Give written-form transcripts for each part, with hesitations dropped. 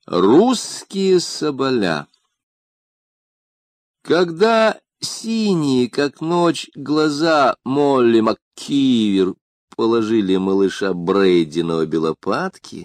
Русские соболя. Когда синие, как ночь, глаза Молли МакКивер положили малыша Брейди на обе лопатки,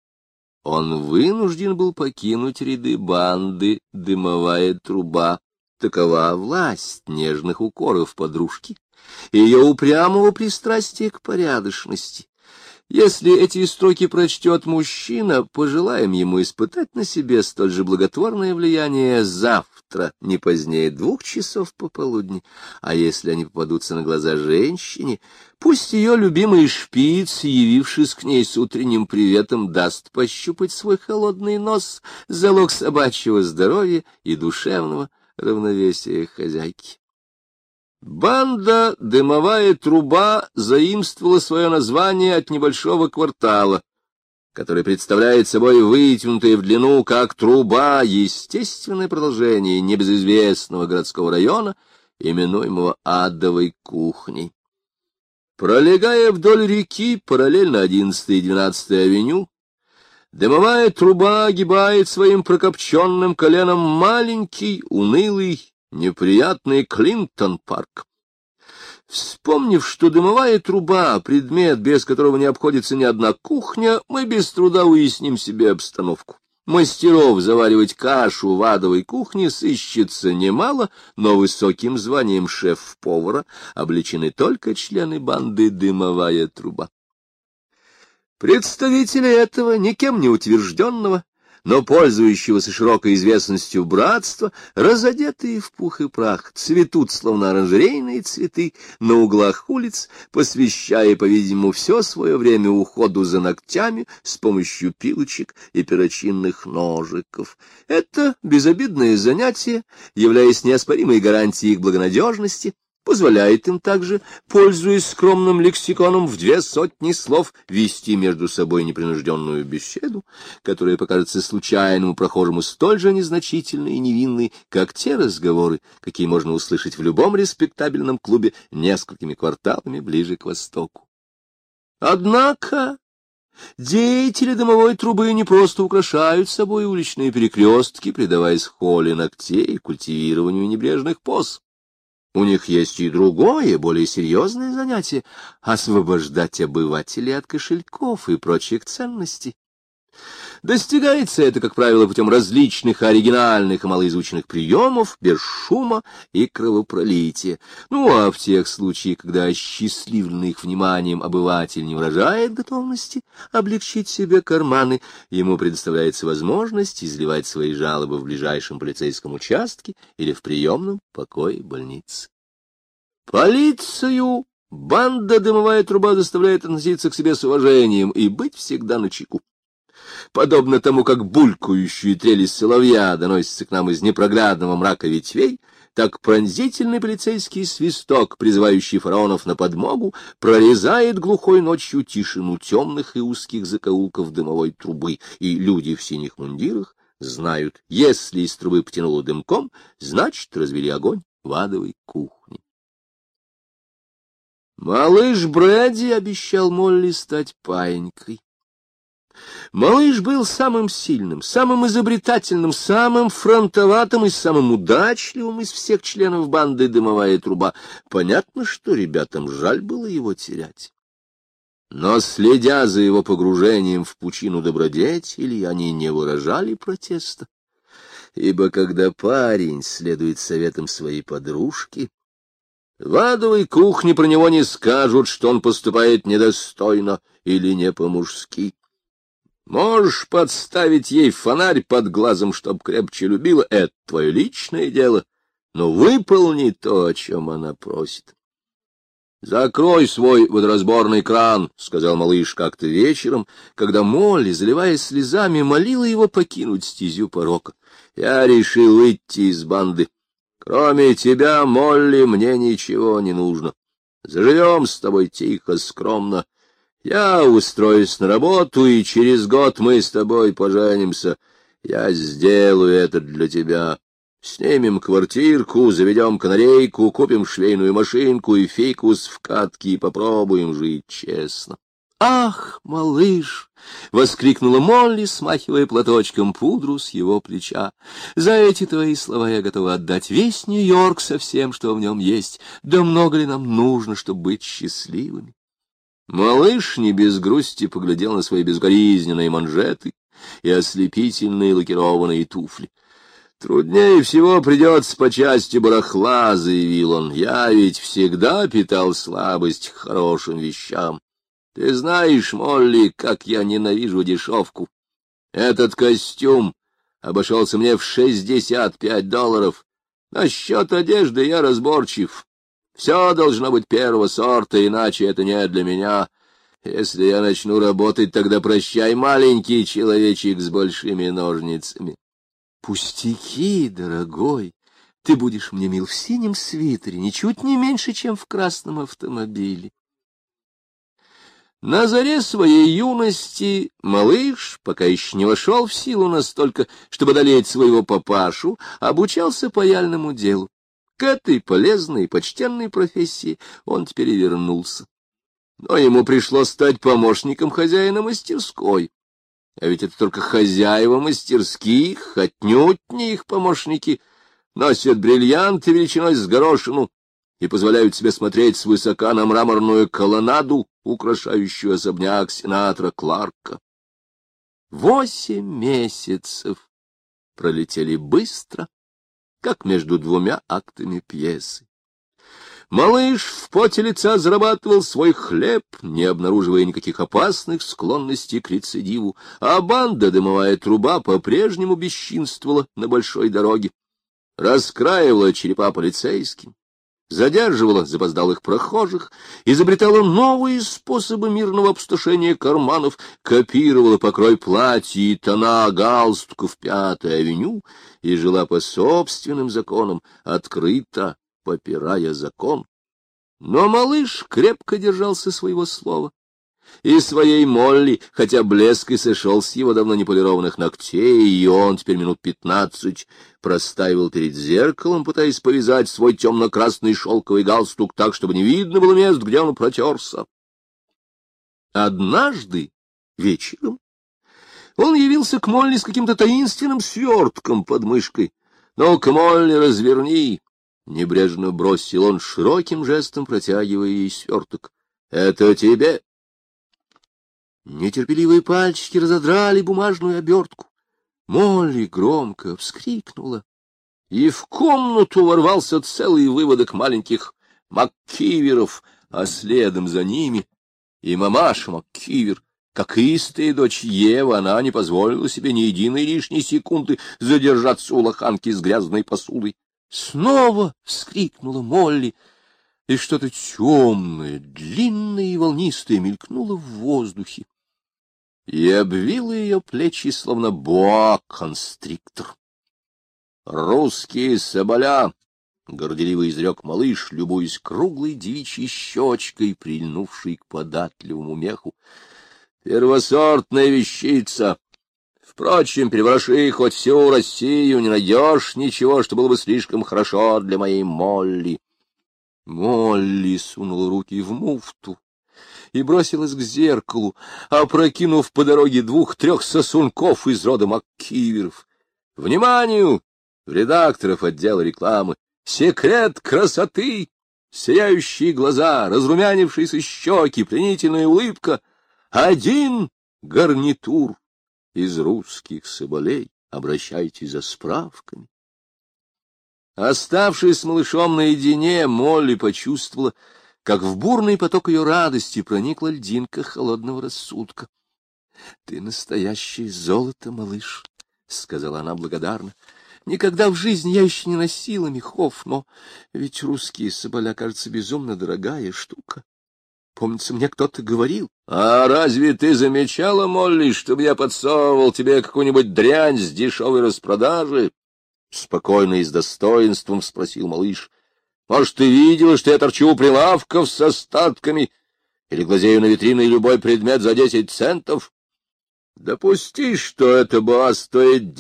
он вынужден был покинуть ряды банды «Дымовая труба». Такова власть нежных укоров подружки, ее упрямого пристрастия к порядочности. Если эти строки прочтет мужчина, пожелаем ему испытать на себе столь же благотворное влияние завтра, не позднее 2 часов пополудни. А если они попадутся на глаза женщине, пусть ее любимый шпиц, явившись к ней с утренним приветом, даст пощупать свой холодный нос, залог собачьего здоровья и душевного равновесия хозяйки. Банда «Дымовая труба» заимствовала свое название от небольшого квартала, который представляет собой вытянутое в длину, как труба, естественное продолжение небезызвестного городского района, именуемого Адовой кухней. Пролегая вдоль реки, параллельно 11-й и 12-й авеню, «Дымовая труба» огибает своим прокопченным коленом маленький, унылый, неприятный Клинтон-парк. Вспомнив, что дымовая труба — предмет, без которого не обходится ни одна кухня, мы без труда уясним себе обстановку. Мастеров заваривать кашу в адовой кухне сыщется немало, но высоким званием шеф-повара обличены только члены банды «Дымовая труба». Представители этого, никем не утвержденного, но пользующегося широкой известностью братства, разодетые в пух и прах, цветут, словно оранжерейные цветы, на углах улиц, посвящая, по-видимому, все свое время уходу за ногтями с помощью пилочек и перочинных ножиков. Это безобидное занятие, являясь неоспоримой гарантией их благонадежности, позволяет им также, пользуясь скромным лексиконом в 200 слов, вести между собой непринужденную беседу, которая покажется случайному прохожему столь же незначительной и невинной, как те разговоры, какие можно услышать в любом респектабельном клубе несколькими кварталами ближе к востоку. Однако деятели дымовой трубы не просто украшают собой уличные перекрестки, предаваясь холе ногтей и культивированию небрежных поз. У них есть и другое, более серьезное занятие — освобождать обывателей от кошельков и прочих ценностей. Достигается это, как правило, путем различных оригинальных и малоизученных приемов, без шума и кровопролития. Ну, а в тех случаях, когда осчастливленный их вниманием обыватель не выражает готовности облегчить себе карманы, ему предоставляется возможность изливать свои жалобы в ближайшем полицейском участке или в приемном покое больницы. Полицию банда «Дымовая труба» заставляет относиться к себе с уважением и быть всегда начеку. Подобно тому, как булькающие трели соловья доносятся к нам из непроглядного мрака ветвей, так пронзительный полицейский свисток, призывающий фараонов на подмогу, прорезает глухой ночью тишину темных и узких закоулков дымовой трубы, и люди в синих мундирах знают, если из трубы потянуло дымком, значит, развели огонь в адовой кухне. Малыш Брэди обещал Молли стать паинькой. Малыш был самым сильным, самым изобретательным, самым фронтоватым и самым удачливым из всех членов банды «Дымовая труба». Понятно, что ребятам жаль было его терять. Но, следя за его погружением в пучину добродетели, они не выражали протеста. Ибо когда парень следует советам своей подружки, в адовой кухне про него не скажут, что он поступает недостойно или не по-мужски. Можешь подставить ей фонарь под глазом, чтоб крепче любила, это твое личное дело, но выполни то, о чем она просит. — Закрой свой водоразборный кран, — сказал малыш как-то вечером, когда Молли, заливаясь слезами, молила его покинуть стезю порока. — Я решил выйти из банды. Кроме тебя, Молли, мне ничего не нужно. Заживем с тобой тихо, скромно. Я устроюсь на работу, и через год мы с тобой поженимся. Я сделаю это для тебя. Снимем квартирку, заведем канарейку, купим швейную машинку и фикус в катке и попробуем жить честно. «Ах, малыш!» — воскликнула Молли, смахивая платочком пудру с его плеча. «За эти твои слова я готова отдать весь Нью-Йорк со всем, что в нем есть. Да много ли нам нужно, чтобы быть счастливыми?» Малыш не без грусти поглядел на свои безукоризненные манжеты и ослепительные лакированные туфли. «Труднее всего придется по части барахла», — заявил он. «Я ведь всегда питал слабость к хорошим вещам. Ты знаешь, Молли, как я ненавижу дешевку. Этот костюм обошелся мне в $65. Насчет одежды я разборчив. Все должно быть первого сорта, иначе это не для меня. Если я начну работать, тогда прощай, маленький человечек с большими ножницами». «Пустяки, дорогой, ты будешь мне мил в синем свитере, ничуть не меньше, чем в красном автомобиле». На заре своей юности малыш, пока еще не вошел в силу настолько, чтобы одолеть своего папашу, обучался паяльному делу. К этой полезной и почтенной профессии он теперь и вернулся. Но ему пришлось стать помощником хозяина мастерской. А ведь это только хозяева мастерских, отнюдь не их помощники, носят бриллианты величиной с горошину и позволяют себе смотреть свысока на мраморную колоннаду, украшающую особняк сенатора Кларка. 8 месяцев пролетели быстро, как между двумя актами пьесы. Малыш в поте лица зарабатывал свой хлеб, не обнаруживая никаких опасных склонностей к рецидиву, а банда «Дымовая труба» по-прежнему бесчинствовала на большой дороге, раскраивала черепа полицейским, задерживала запоздалых прохожих, изобретала новые способы мирного опустошения карманов, копировала покрой платья и тона галстуков Пятой авеню и жила по собственным законам, открыто попирая закон. Но малыш крепко держался своего слова. И своей Молли, хотя блеск и сошел с его давно неполированных ногтей, и он теперь минут 15 простаивал перед зеркалом, пытаясь повязать свой темно-красный шелковый галстук так, чтобы не видно было мест, где он протерся. Однажды вечером он явился к Молли с каким-то таинственным свертком под мышкой. «Ну-ка, Молли, разверни!» — небрежно бросил он, широким жестом протягивая ей сверток. — Это тебе. Нетерпеливые пальчики разодрали бумажную обертку. Молли громко вскрикнула, и в комнату ворвался целый выводок маленьких МакКиверов, а следом за ними и мамаша МакКивер. Как истая дочь Ева, она не позволила себе ни единой лишней секунды задержаться у лоханки с грязной посудой. Снова вскрикнула Молли, и что-то темное, длинное и волнистое мелькнуло в воздухе и обвило ее плечи, словно боа-констриктор. «Русские соболя!» — горделиво изрек малыш, любуясь круглой девичьей щечкой, прильнувшей к податливому меху. «Первосортная вещица! Впрочем, перевороши хоть всю Россию, не найдешь ничего, что было бы слишком хорошо для моей Молли». Молли сунула руки в муфту и бросилась к зеркалу, опрокинув по дороге 2-3 сосунков из рода МакКиверов. «Вниманию! Редакторов отдела рекламы! Секрет красоты! Сияющие глаза, разрумянившиеся щеки, пленительная улыбка! Один гарнитур из русских соболей. Обращайтесь за справками». Оставшись с малышом наедине, Молли почувствовала, как в бурный поток ее радости проникла льдинка холодного рассудка. — Ты настоящее золото, малыш, — сказала она благодарно. — Никогда в жизни я еще не носила мехов, но ведь русские соболя, кажется, безумно дорогая штука. Помнится, мне кто-то говорил. — А разве ты замечала, Молли, чтобы я подсовывал тебе какую-нибудь дрянь с дешевой распродажи? — спокойно и с достоинством спросил малыш. — Может, ты видела, что я торчу у прилавков с остатками или глазею на витриной любой предмет за 10 центов? Допусти, что эта боа стоит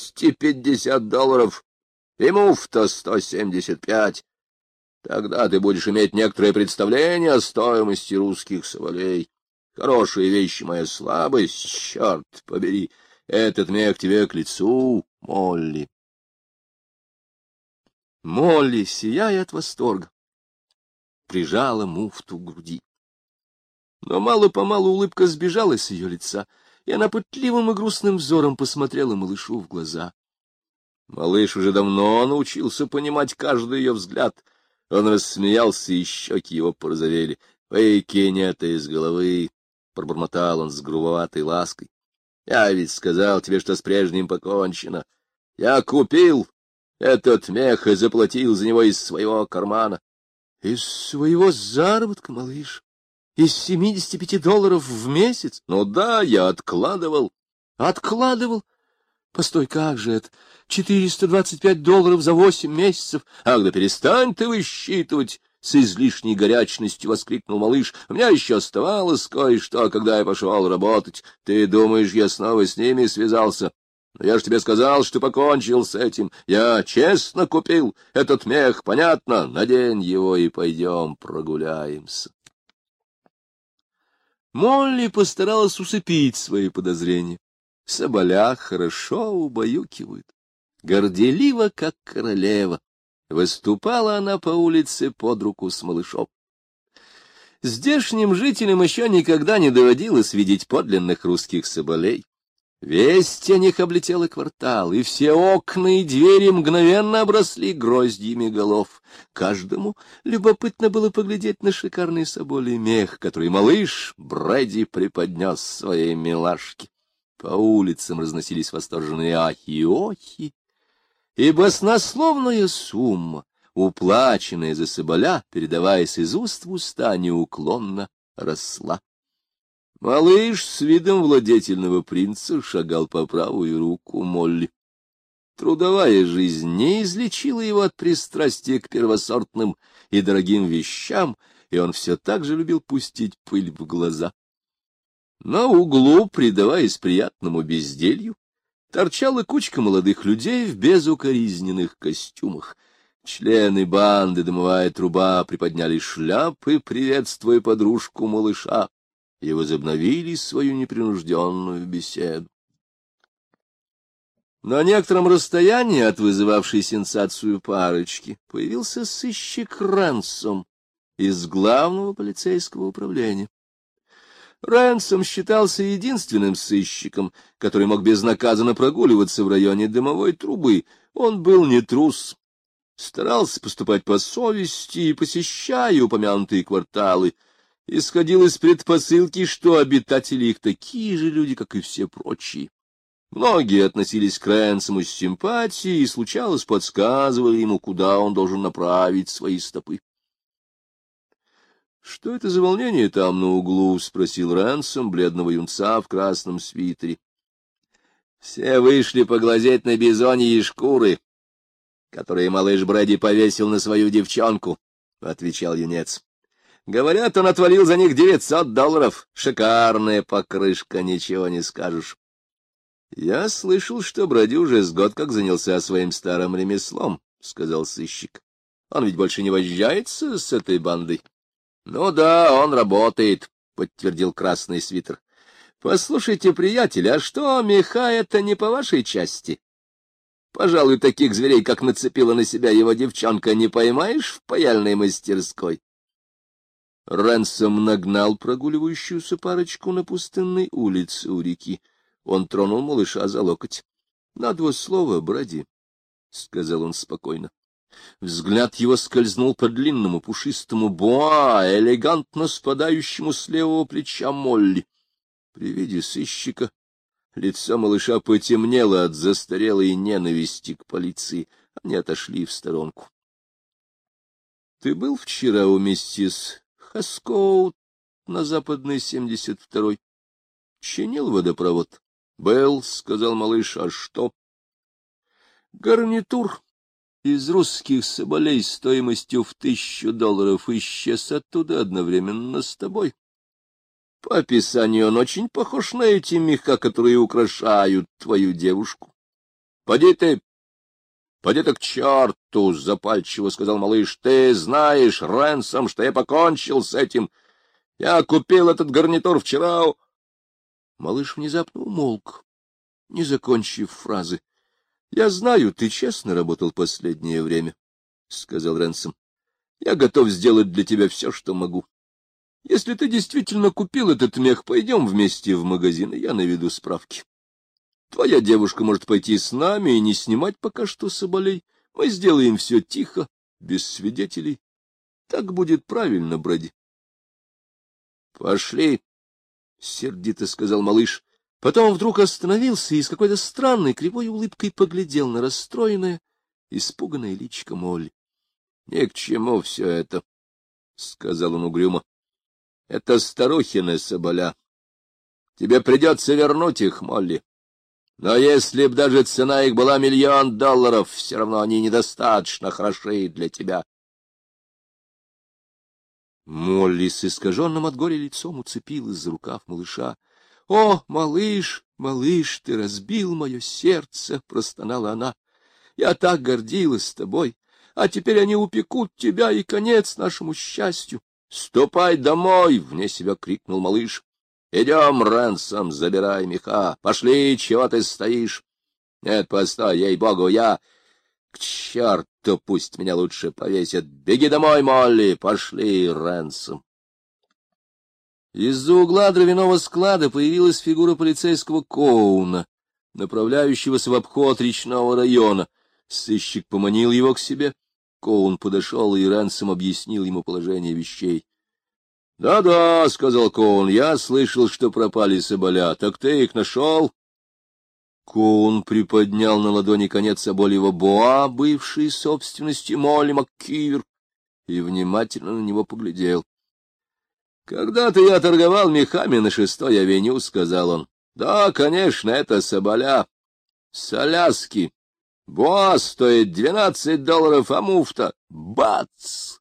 $250, и муфта 175. Тогда ты будешь иметь некоторое представление о стоимости русских соболей. Хорошие вещи — моя слабость, черт побери. Этот мех тебе к лицу, Молли. Молли, сияя от восторга, прижала муфту к груди. Но мало-помалу улыбка сбежала с ее лица, и она пытливым и грустным взором посмотрела малышу в глаза. Малыш уже давно научился понимать каждый ее взгляд. Он рассмеялся, и щеки его порозовели. — Выкинь это из головы, — пробормотал он с грубоватой лаской. — Я ведь сказал тебе, что с прежним покончено. Я купил этот мех и заплатил за него из своего кармана. — Из своего заработка, малыш? Из $75 в месяц? Ну да, я откладывал. Откладывал? Постой, как же это? $425 за 8 месяцев? Ах, да перестань ты высчитывать! С излишней горячностью воскликнул малыш. У меня еще оставалось кое-что, когда я пошел работать. Ты думаешь, я снова с ними связался? Но я же тебе сказал, что покончил с этим. Я честно купил этот мех, понятно? Надень его и пойдем прогуляемся. Молли постаралась усыпить свои подозрения. Соболя хорошо убаюкивают. Горделиво, как королева, выступала она по улице под руку с малышом. Здешним жителям еще никогда не доводилось видеть подлинных русских соболей. Весть о них облетела квартал, и все окна и двери мгновенно обросли гроздьями голов. Каждому любопытно было поглядеть на шикарный соболий мех, который малыш Брэди преподнес своей милашке. По улицам разносились восторженные ахи и охи, и баснословная сумма, уплаченная за соболя, передаваясь из уст в уста, неуклонно росла. Малыш с видом владетельного принца шагал по правую руку Молли. Трудовая жизнь не излечила его от пристрастия к первосортным и дорогим вещам, и он все так же любил пустить пыль в глаза. На углу, предаваясь приятному безделью, торчала кучка молодых людей в безукоризненных костюмах. Члены банды «Дымовая труба» приподняли шляпы, приветствуя подружку малыша, и возобновили свою непринужденную беседу. На некотором расстоянии от вызывавшей сенсацию парочки появился сыщик Рэнсом из главного полицейского управления. Рэнсом считался единственным сыщиком, который мог безнаказанно прогуливаться в районе Дымовой трубы. Он был не трус, старался поступать по совести и, посещая упомянутые кварталы, исходил из предпосылки, что обитатели их такие же люди, как и все прочие. Многие относились к Рэнсому с симпатией и, случалось, подсказывали ему, куда он должен направить свои стопы. — Что это за волнение там на углу? — спросил Рэнсом бледного юнца в красном свитере. — Все вышли поглазеть на бизоньи шкуры, которые малыш Брэди повесил на свою девчонку, — отвечал юнец. — Говорят, он отвалил за них $900. Шикарная покрышка, ничего не скажешь. — Я слышал, что Брэди уже с год как занялся своим старым ремеслом, — сказал сыщик. — Он ведь больше не возжается с этой бандой. — Ну да, он работает, — подтвердил красный свитер. — Послушайте, приятель, а что, меха это не по вашей части? Пожалуй, таких зверей, как нацепила на себя его девчонка, не поймаешь в паяльной мастерской. Рэнсом нагнал прогуливающуюся парочку на пустынной улице у реки. Он тронул малыша за локоть. — На 2 слова, Брэди, — сказал он спокойно. Взгляд его скользнул по длинному пушистому боа, элегантно спадающему с левого плеча Молли. При виде сыщика лицо малыша потемнело от застарелой ненависти к полиции. Они отошли в сторонку. — Ты был вчера у миссис Хаскоут на западной 72-й? Чинил водопровод? — Был, — сказал малыш. — А что? — Гарнитур из русских соболей стоимостью в $1000 исчез оттуда одновременно с тобой. По описанию он очень похож на эти меха, которые украшают твою девушку. — Поди ты к черту, — запальчиво сказал малыш. — Ты знаешь, Рэнсом, что я покончил с этим. Я купил этот гарнитур вчера. Малыш внезапно умолк, не закончив фразы. — Я знаю, ты честно работал последнее время, — сказал Ренсом. — Я готов сделать для тебя все, что могу. Если ты действительно купил этот мех, пойдем вместе в магазин, и я наведу справки. Твоя девушка может пойти с нами и не снимать пока что соболей. Мы сделаем все тихо, без свидетелей. Так будет правильно, Брэди. — Пошли, — сердито сказал малыш. Потом вдруг остановился и с какой-то странной кривой улыбкой поглядел на расстроенное, испуганное личико Молли. — Ни к чему все это, — сказал он угрюмо. — Это старухины соболя. Тебе придется вернуть их, Молли. Но если б даже цена их была $1 000 000, все равно они недостаточно хороши для тебя. Молли с искаженным от горя лицом уцепилась за рукав малыша. — О, малыш, малыш, ты разбил мое сердце, — простонала она. — Я так гордилась тобой, а теперь они упекут тебя, и конец нашему счастью. — Ступай домой! — вне себя крикнул малыш. — Идем, Ренсом, забирай меха. Пошли, чего ты стоишь? — Нет, постой, ей-богу, я... К черту, пусть меня лучше повесят. Беги домой, Молли, пошли, Ренсом. Из-за угла дровяного склада появилась фигура полицейского Коуна, направляющегося в обход речного района. Сыщик поманил его к себе. Коун подошел, и Ренсом объяснил ему положение вещей. — Да-да, — сказал Коун, — я слышал, что пропали соболя. Так ты их нашел? Коун приподнял на ладони конец собольего боа, бывшей собственностью Молли МакКивер, и внимательно на него поглядел. — Когда-то я торговал мехами на 6-й авеню, — сказал он. — Да, конечно, это соболя. С Аляски. Боа стоит $12, а муфта — бац!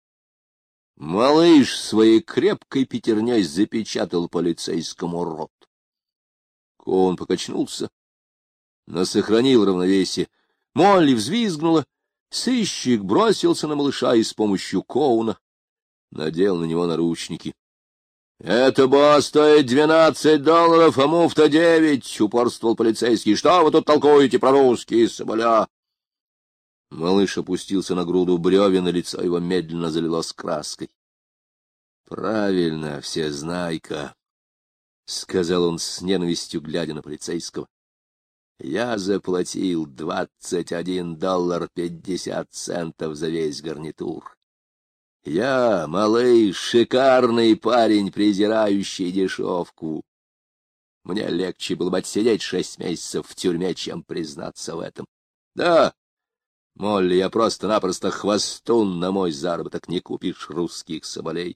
Малыш своей крепкой пятерней запечатал полицейскому рот. Коун покачнулся, но сохранил равновесие. Молли взвизгнула. Сыщик бросился на малыша и с помощью Коуна надел на него наручники. — Это боа стоит $12, а муфта 9, — упорствовал полицейский. — Что вы тут толкуете про русские соболя? Малыш опустился на груду бревен, и лицо его медленно залилось краской. — Правильно, всезнайка, — сказал он с ненавистью, глядя на полицейского. — Я заплатил $21.50 за весь гарнитур. Я, малыш, шикарный парень, презирающий дешевку. Мне легче было бы отсидеть 6 месяцев в тюрьме, чем признаться в этом. Да, Молли, я просто-напросто хвостун, на мой заработок не купишь русских соболей.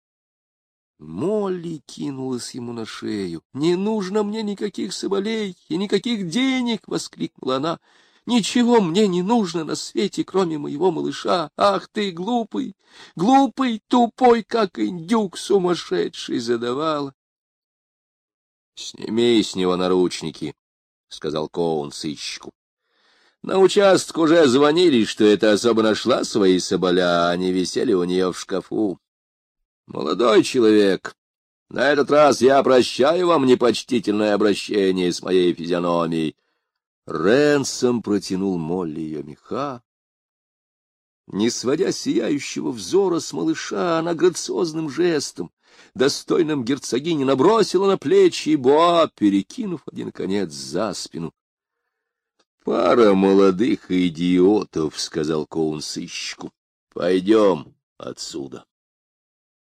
Молли кинулась ему на шею. — Не нужно мне никаких соболей и никаких денег! — воскликнула она. — Ничего мне не нужно на свете, кроме моего малыша. Ах ты, глупый, глупый, тупой, как индюк, сумасшедший задавала. — Сними с него наручники, — сказал Коун сыщику. На участок уже звонили, что эта особа нашла свои соболя, а они висели у нее в шкафу. Молодой человек, на этот раз я прощаю вам непочтительное обращение с моей физиономией. Ренсом протянул Молли ее меха. Не сводя сияющего взора с малыша, она грациозным жестом, достойным герцогини, набросила на плечи боа, перекинув один конец за спину. — Пара молодых идиотов, — сказал Коун сыщику. — Пойдем отсюда.